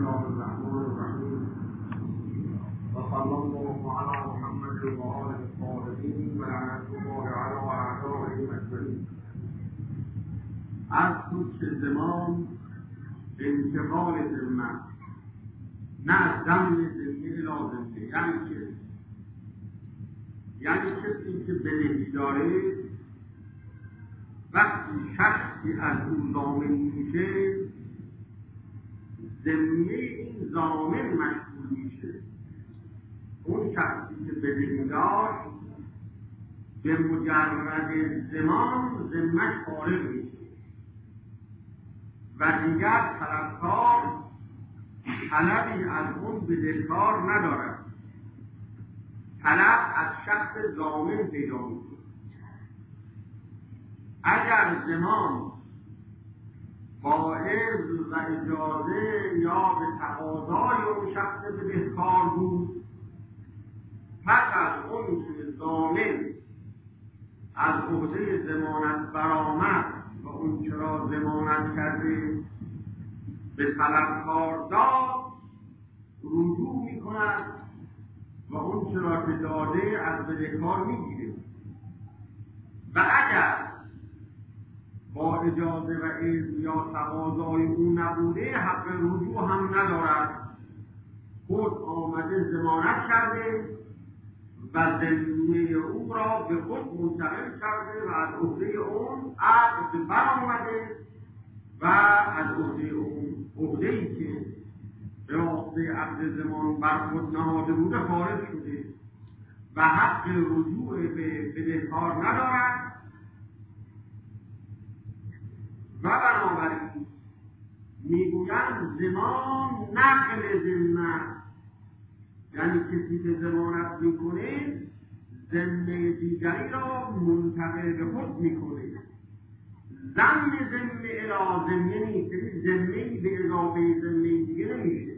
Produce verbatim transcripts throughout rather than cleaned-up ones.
الله الرحمن الرحیم و صلی الله علی محمد و آله الطاهرین و لعنت الله علی اعدائهم اجمعین. از بود که زمان انتقال ذمه نه از ضمن ذمه لازمه، یعنی که یعنی کسی که بدهی داره وقتی شخصی از اون ضامن میشه ذمه این ضامن مشغول میشه. اون شخصی که بدهی داشت به مجرد زمان ذمه‌اش فارغ میشه و دیگر طلبکار طلبی از اون بدهکار ندارد، طلب از شخص ضامن پیدا میشه. اگر زمان با اذن و اجازه یا به تقاضای اون شخص بدهکار بود، پس از اون که ضامن از عهده ضمانت برآمد و اون چرا ضمانت کرده به طلبکار داد رجوع میکند و اون چرا که داده از بدهکار میگیره و اگر با اجازه و اذن یا تقاضای او نبوده حق رجوع هم ندارد. خود آمده ضمانت کرده و ذمه او را به خود منتقل کرده و از عهده اون عقد برآمده و از عهده اون عهده‌ای که به واسطه عقد زمان بر خود نهاده بوده خارج شده و حق رجوع به بدهکار ندارد. و بنابراین میگویند زمان نقل ذمه، یعنی کسی که ضمانت میکنه ذمه دیگری را منتقل به خود میکنه. ضمن ذمه الی ذمه نیست، ذمه‌ای به اضافه ذمه دیگه نمیشه.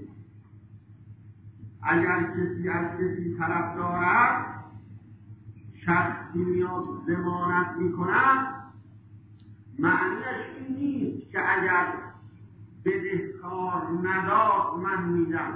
اگر کسی از کسی طلب دارد، شخصی میاد ضمانت میکند، معنیش این نیست که اگر بدهکار نداد من میدم،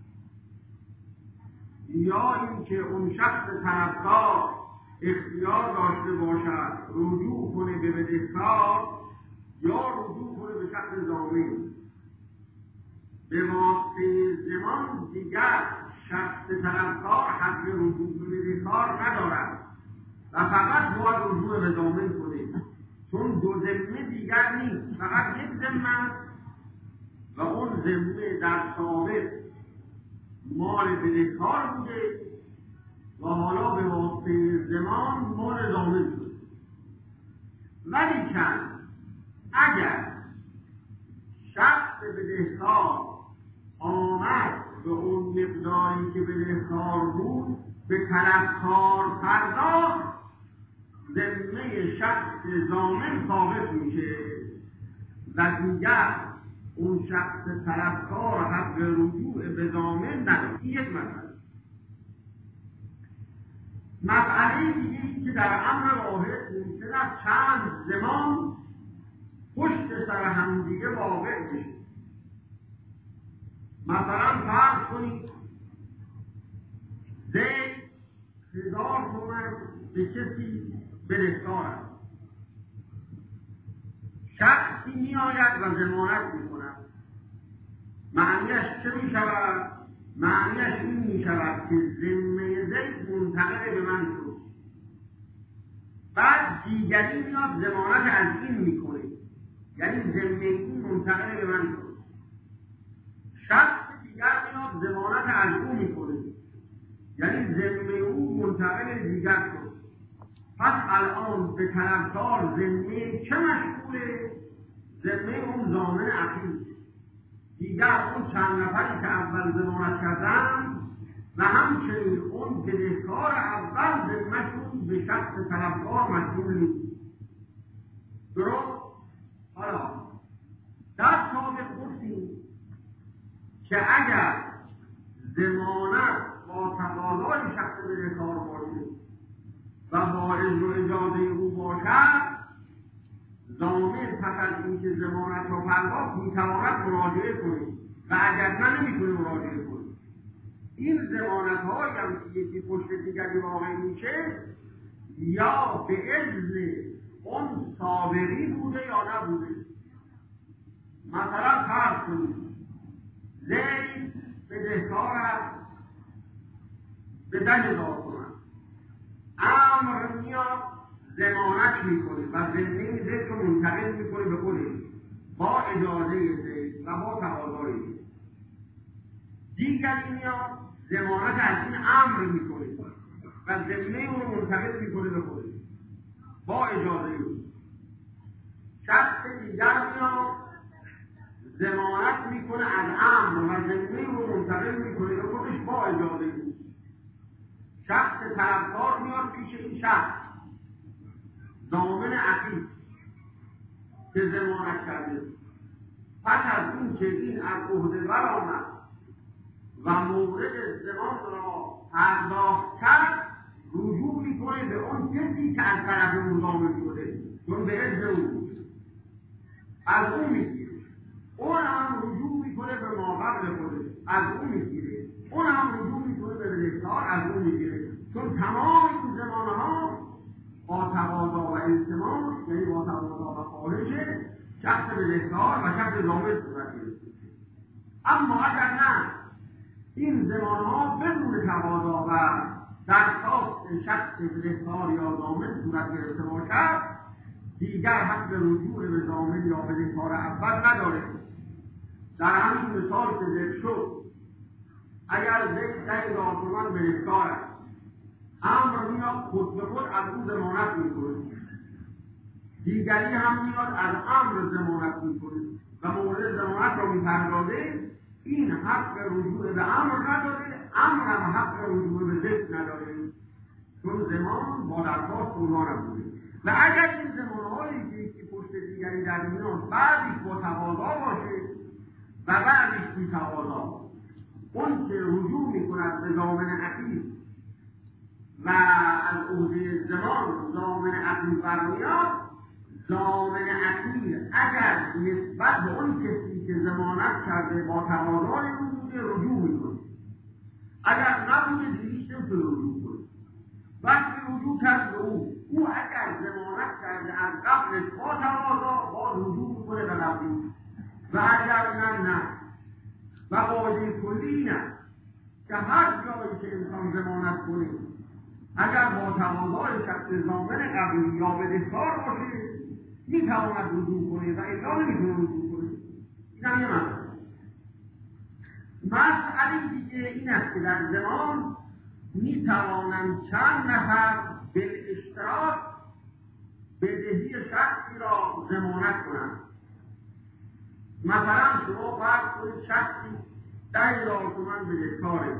یا اینکه اون شخص طلبکار اختیار داشته باشد رجوع کنه به بدهکار یا رجوع کنه به شخص ضامن. به واسطه زمان دیگر شخص طلبکار حق رجوع به بدهکار ندارد و فقط باید رجوع به ضامن کنه، چون دو ذمه دیگر نیست، فقط یک ذمه و اون ذمه در سابق مال بدهکار بوده و حالا به واسطه زمان مال ضامن شد. ولیکن اگر شخص بدهکار آمد به اون مقداری که بدهکار بود به طلبکار پرداخت، ذمه شخص ضامن ثابت میشه و دیگر اون شخص طلبکار حق رجوع به ضامن نداره. این یک مسئله. مسئله دیگه که در امر واحد ممکن است چند زمان پشت سر هم دیگه واقع بشه. مثلا فرض کنید زید هزار تومن به کسی بدهکار است، شخصی می آید و ضمانت می کند. معنیش چه می شود؟ معنیش این می شود که ذمه زید منتقل به من شد. بعد دیگری میاد ضمانت از این می کنه، یعنی ذمه این منتقل به من شد. شخص دیگر میاد ضمانت از او می کنه، یعنی ذمه او منتقل دیگر شد. پس الان به طلبکار ذمه چه مشغوله؟ ذمه اون ضامن اخیر، دیگر اون چند نفری که اول ضمانت کردن و همچنین اون بدهکار اول ذمه‌شون به شخص طلبکار مشغول نیست. درست؟ حالا در سابق گفتیم که اگر ضمانت با تقاضای شخص بدهکار باشه و با اذن و اجازه او باشد، ضامن پس از اینکه ضمانت را پرداخت میتواند مراجعه کنید و اگر نه نمیتونه مراجعه کنه. این ضمانت هایی هم که یکی پشت دیگری واقع میشه یا به اذن اون صابری بوده یا نبوده. مثلا فرض کنید زید بدهکار است به ده هزار تومان، امر میاد ضمانت میکنه و ضمنی زید رو منتقل میکنه به خودش با اجازه زید و با تقاضای زید. دیگری میاد ضمانت از این امر میکنه و ضمنی اون رو منتقل میکنه به خودش با اجازه او. شخص دیگر میاد ضمانت میکنه از امر و ضمنی رو منتقل میکنه به خودش با اجازه او. شخص طرفدار میاد پیش این شخص ضامن عقید که ضمانت کرده. پس از این که این از عهده برآمد و مورد ضمان را پرداخت کرد رجوع میکنه به اون کسی که از طرف اون ضامن شده، چون به اذن او بود، از اون میگیره. اون هم رجوع میکنه به ماقبل خودش، از اون میگیره. اون هم رجوع میکنه به بدهکار، از اون میگیره. چون تمام این زمانها با تقاضا و التماس، یعنی با تقاضا و خواهش شخص بدهکار و شخص ضامن صورت گرفته. اما اگر نه این زمانها بدون تقاضا و درخواست شخص بدهکار یا ضامن صورت گرفته باشد، دیگر حق رجوع به ضامن یا بدهکار اول نداره. در همین مثال که ذکر شد، اگر زید ده هزار تومان بدهکار است، امر میاد خود به خود از او ضمانت میکنه، دیگری هم میاد از امر ضمانت میکنه و مورد ضمانت را میپردازه. این حق رجوع به امر نداره، امر هم حق رجوع به زید نداره، چون ضمان با درخواست اونها نبوده. و اگر این ضمانهایی که یکی پشت دیگری در میان بعضیش با تقاضا باشه و بعضیش بی تقاضا، اون که رجوع میکند به ضامن عقید و از عهده ضمان ضامن عقید برمیاد، ضامن عقید اگر نسبت به اون کسی که ضمانت کرده با تقاضای او بوده رجوع میکنه، اگر نبوده دیگه نمیتونه رجوع کنه. وقتی رجوع کرد به او، او اگر ضمانت کرده از قبلش با تقاضا باز رجوع میکنه به قبلی، و اگر نه نه. و قاعده کلی این است که هر جایی که انسان ضمانت کنه اگر با تقاضای شخص ضامن قبلی یا بدهکار باشه میتواند رجوع کنه و الا نمیتونه رجوع کنه. این هم یه مسئله. مسئله دیگه این است که در ضمان میتوانند چند نفر به اشتراک بدهی شخصی را ضمانت کنند. مثلا شما فرض کنید شخصی ده هزار تومان بدهکاره،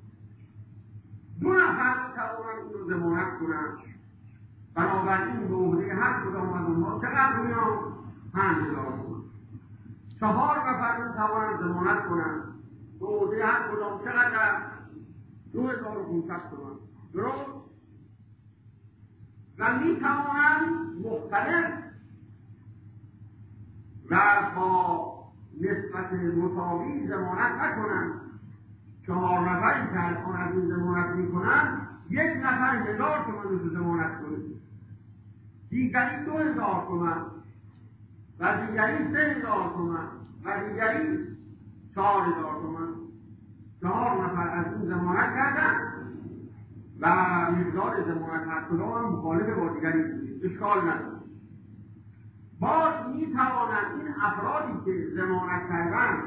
دو نفر میتوانند او رو ضمانت کنند. بنابراین به عهده هر کدام از اونها چقدر میاد؟ پنج هزار تومان. چهار نفر میتوانند ضمانت کنند، به عهده هر کدام چقدر؟ دو هزار و پانصد تومان. درست؟ و میتوانند مختلف و با نسبت مساوی ضمانت نکنند. چهار نفری که الان از این ضمانت میکنند، یک نفر هزار تومان رو ضمانت کنه، دیگری دو هزار تومان و دیگری سه هزار تومان و دیگری چهار هزار تومان. چهار نفر از این ضمانت کردن و مقدار ضمانت هر کدام هم مخالف با دیگری بوده، اشکال نداره. باز میتوانند این افرادی که ضمانت کردن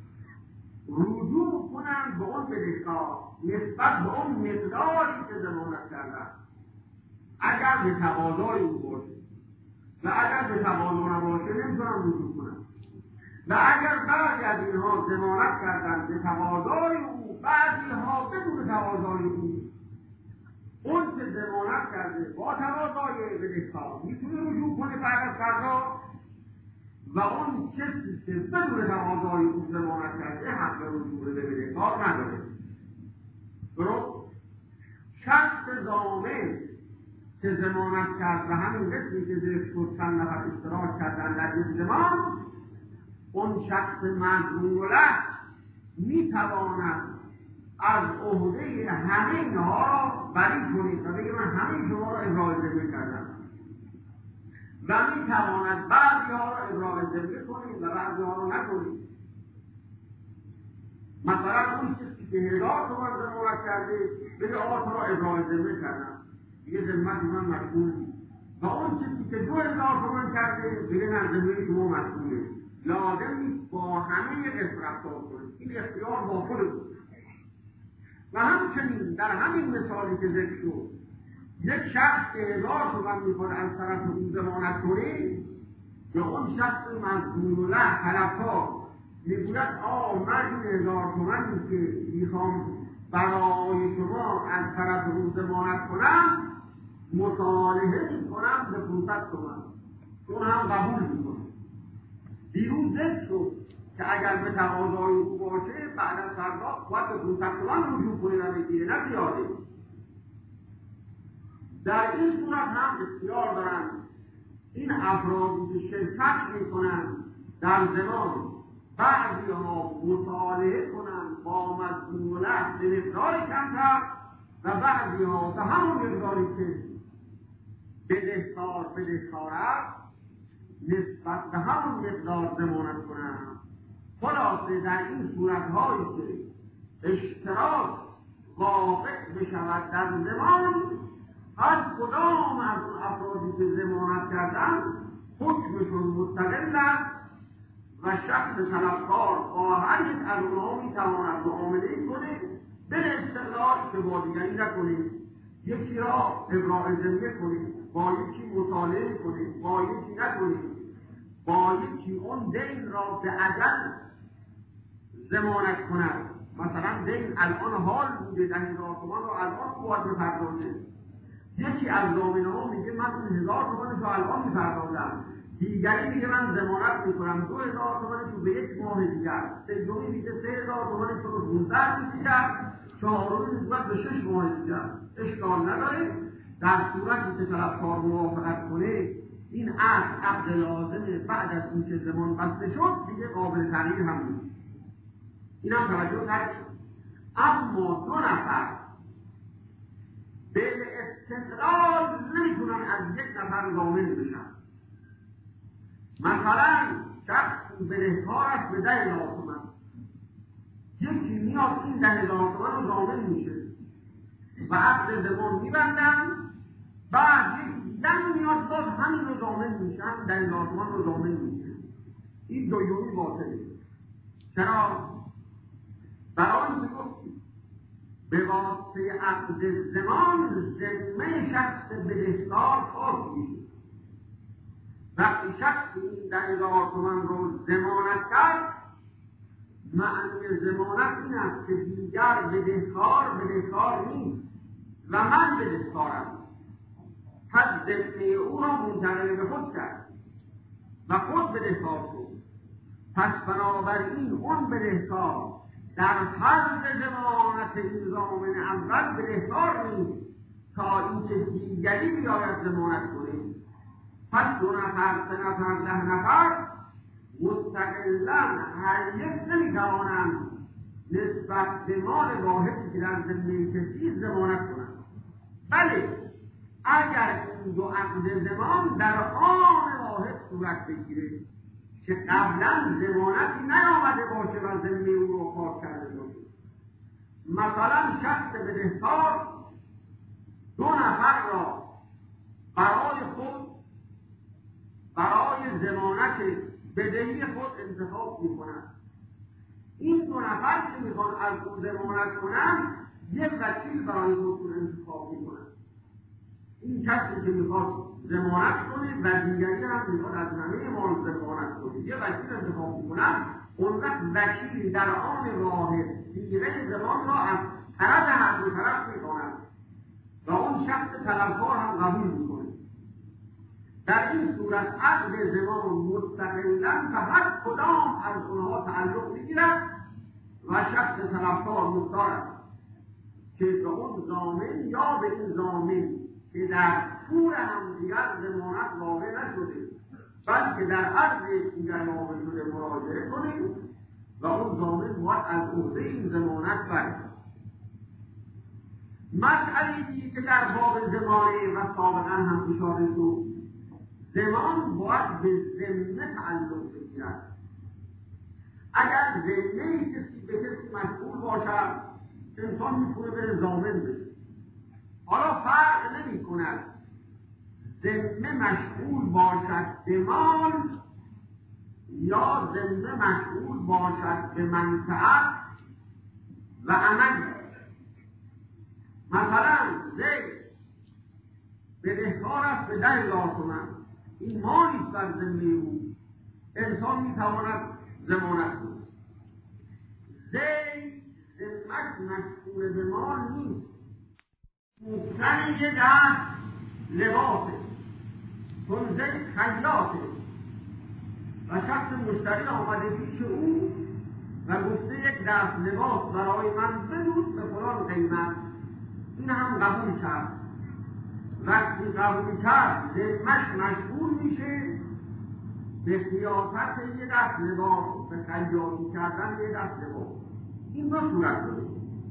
رجوع کنند به اون بدهکار نسبت به اون مقداری که ضمانت کردن، اگر به تقاضای او باشه، و اگر به تقاضا نباشه نمیتونن رجوع کنند. و اگر بعضی از اینها ضمانت کردن به تقاضای او، بعضی ها بدون تقاضای او، اون که ضمانت کرده با تقاضای بدهکار میتونه رجوع کنه بعد از قضا، و اون کسی که بدون تقاضای او ضمانت کرده حق رجوع به بدهکار نداره. درست؟ شخص ضامن که ضمانت کرد و همین قسمی که ذکر شد چند نفر اشتراک کردن در این ضمان، اون شخص مضمون له میتواند از عهده همه اینها را بری کنید و بگه من همه شما را ابراز ذمه کردم و میتواند بعضی ها را ابراز ذمه کنید و بعضی ها را نکنید. مثلا اون چیزی که هزار تومن ضمانت کرده بگه آقا تو را ابراز ذمه کردم دیگه ذمت من مسئول نیست، و اون چیزی که دو هزار تومن کرده بگه نه ذمه شما مسئوله. لازم نیست با همه قسم رفتار کنید، این اختیار با خودتون. و همچنین در همین مثالی که ذکر شد یک شخص که هزار تومن میخواد از طرف اون ضمانت کنه یا اون شخص مظلوم له طلبکار میگوید آه من این هزار تومنی که میخوام برای شما از طرف اون ضمانت کنم مصالحه میکنم به پانصد تومن، اون هم قبول میکنه. دیروز ذکر شد که اگر به تقاضای او باشه بعد از پرداخت باید به پانصد تومن رجوع کنه و بگیره، نه زیاده. در این صورت هم اختیار دارن این افرادی که شرکت میکنن در ضمان بعضی ها مصالحه کنن با مظلوم له به مقدار کمتر و بعضی ها به همون مقداری که بدهکار بدهکار است نسبت به همون مقدار ضمانت کنن. خلاصه در این صورتهایی که اشتراک واقع بشود در ضمان، هر کدام از اون افرادی که ضمانت کردن حکمشون مستقل است و شخص طلبکار با هر یک از اونها میتواند معامله کنه به استقلال که با دیگری نکنه، یکی را ابراء ذمه کنه با یکی مصالحه کنه با یکی نکنه، با یکی اون دین را به اجل ضمانت کند. مثلا دین الان حال بوده ده هزار تومان را الان باید بپردازه، یکی از ضامنه ها میگه من اون هزار تومنش رو الان میپردازم، دیگری میگه من ضمانت میکنم دو هزار تومنش رو به یک ماه دیگر، سومی میگه سه هزار تومنش رو به پانزده روز دیگر، چهارمی نسبت به شش ماه دیگر. اشکال نداره در صورتی که طرفکار موافقت کنه این عقد عقد لازمه، بعد از اینکه زمان بسته شد دیگه قابل تغییر هم نیست. اینم توجه ترک شد. اما دو نفر به استقلال نمیتونن از یک نفر ضامن بشن. مثلا شخص بدهکار است به ده هزار تومن، یکی میاد این ده هزار تومن رو ضامن میشه و عقد زمان میبندن، بعد یک دیگر میاد باز همین رو ضامن میشن، ده هزار تومن رو ضامن میشه. این دویومی باطله. چرا؟ برای اینکه گفتیم به واسطه عقد زمان ذمه شخص بدهکار خاص میشه. وقتی شخص این ده هزار تومن رو ضمانت کرد، معنی ضمانت این است که دیگر بدهکار بدهکار نیست و من بدهکارم، پس ذمه او را منتقل به خود کرد و خود بدهکار شد. پس بنابراین اون بدهکار در فرض ضمانت این ضامن اول بدهکار نیست تا اینکه دیگری بیاید ضمانت کنه. پس دو نفر سه نفر ده نفر مستقلاً هر یک نمیتوانند نسبت به مال واحدی که در ذمه کسی ضمانت کنند. بله اگر این دو عقد ضمان در آن واحد صورت بگیره که قبلا ضمانتی نیامده باشه و ذمه او رو پاک کرده باشه. مثلا شخص بدهکار دو نفر را برای خود برای ضمانت بدهی خود انتخاب میکنند. این دو نفر که میخوان از او ضمانت کنند یک وکیل برای خودشون انتخاب میکنند. این کسی که میخواد ضمانت کنه و دیگری هم میخواد از همه مال ضمانت کنه یه وکیل انتخاب میکنند. اون وقت وکیل در آن واحد دیگه زمان را از طرف هر دو طرف میکنند و اون شخص طلبکار هم قبول میکنه. در این صورت عقد زمان مستقلاً به هر کدام از اونها تعلق میگیرد و شخص طرفدار مختار است که به اون ضامن یا به این ضامن که در پور همدیگر ضمانت واقع نشده بلکه در عرض دیگر واقع شده مراجعه کنیم و اون ضامن باید از عهده این ضمانت برد. مسئله دیگه که در باب ضمانه و سابقا هم اشاره شد، ضمان باید به ذمه تعلق بگیرد. اگر ذمه کسی به کسی مشغول باشد، انسان میتونه بره ضامن بشه. حالا فرق نمی کند ذمه مشغول باشد به مال یا ذمه مشغول باشد به منفعت و عمل. مثلا زید بدهکار است به ده هزار تومان، این مالی است بر ذمه او، انسان میتواند ضمانت کند. زید ذمه‌اش مشغول به مال نیست، پوشیدن یه دست لباسه، چون زید خیاطه و شخص مشتری آمده پیش او و گفته یک دست لباس برای من بدوز به فلان قیمت، این هم قبول کرد. وقتی قبول کرد ذمه‌اش مشغول میشه به خیاطت یه دست لباس، به خیاطی کردن یه دست لباس. این دو صورت داره.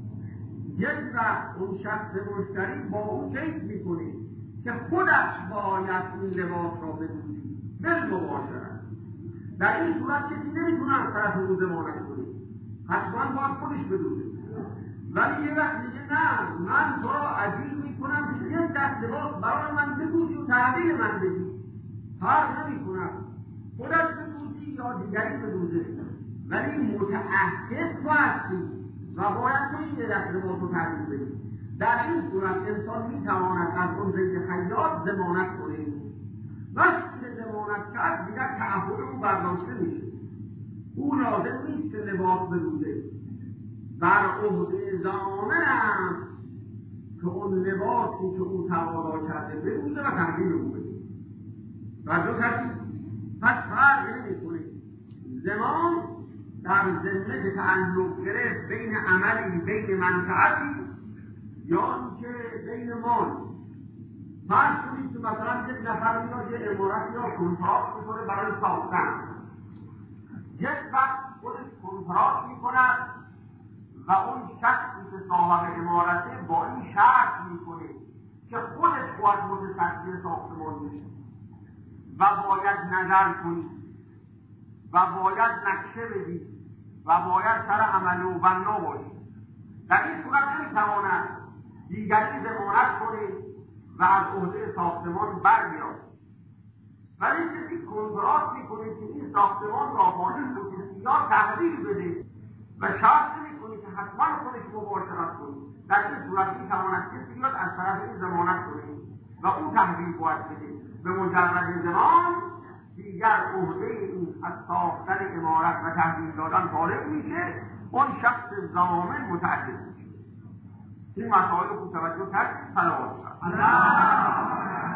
یک وقت اون شخص مشتری با اون کیف میکنه که خودش باید این لباس را بدوزی بالمباشرت. در این صورت کسی نمیتونه از طرف او ضمانت کنه، حتما باید خودش بدوزه. ولی یه وقت میگه نه، من تو را اجیر میکنم که یک دست لباس برای من بدوزی و تحویل من بدی، فرق نمیکنم خودش بدوزی یا دیگری بدوزه، ولی متعهد تو هستی و باید تو این دست لباس رو تحویل بدی. در این صورت انسان میتواند از اون زید خیاط ضمانت کنه. وقتی که ضمانت کرد دیگر تعهد او برداشته میشه، او لازم نیست که لباس بدوزه، بر عهده ضامن است که اون لباسی که او تقاضا کرده بدوزه و تحویل او بده. توجه کردید؟ پس فرق نمی‌کنه ضمان در ذمه که تعلق گرفت بین عملی، بین منفعتی یا اینکه بین مال. فرض کنید که مثلا یک نفر میاد یه عمارت یا کنترات میکنه برای ساختن، یک وقت خودش کنترات میکند و اون شخصی که صاحب عمارته با این شرط میکنه که خودش باید متصدی ساختمان میشه و باید نظر کنید و باید نقشه بدید و باید سر عمل و بنا باشید. در این صورت نمیتواند دیگری ضمانت کنه و از عهده ساختمان برگیرد. ولی کسی کنترات میکنه که این ساختمان را با این یا تحویل بده و شرط نمیکنه که حتما خودش مباشرت کنه، در این صورت میتواند کسی بیاد از طرف این ضمانت کنه و اون تحویل باید بده. به مجرد ضمان دیگر عهده این از ساختن عمارت و تحویل دادن غالب میشه، اون شخص ضامن متعهد میشه. این مسائل رو توجه کرد. سلام